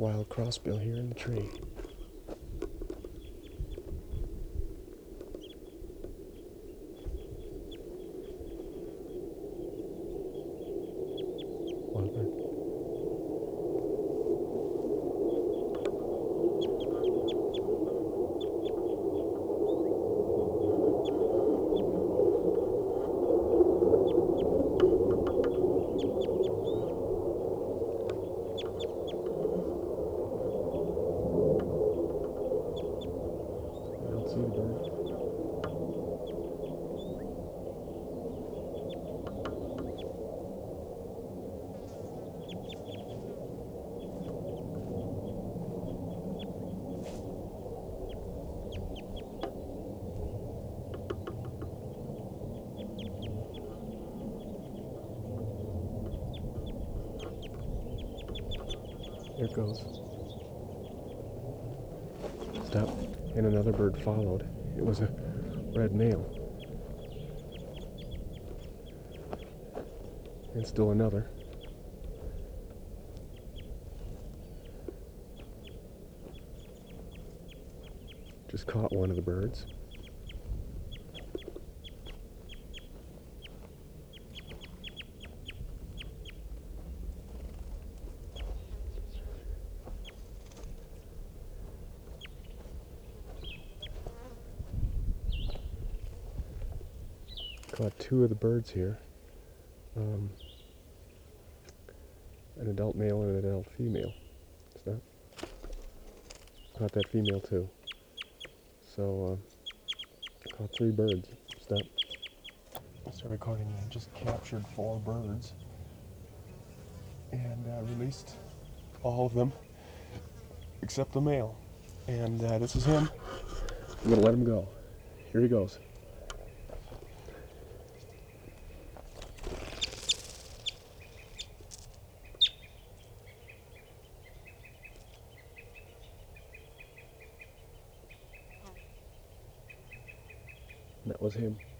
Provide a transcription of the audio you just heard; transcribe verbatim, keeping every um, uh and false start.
wild crossbill here in the tree. Wild bird. I don't see the bird. There it goes. Stop. And another bird followed. It was a red male. And still another. Just caught one of the birds. Caught two of the birds here. Um, an adult male and an adult female. Stop. Caught that female too. So, uh, caught three birds. Stop. Start recording. I just captured four birds and uh, released all of them except the male. And uh, this is him. I'm gonna let him go. Here he goes. That was him.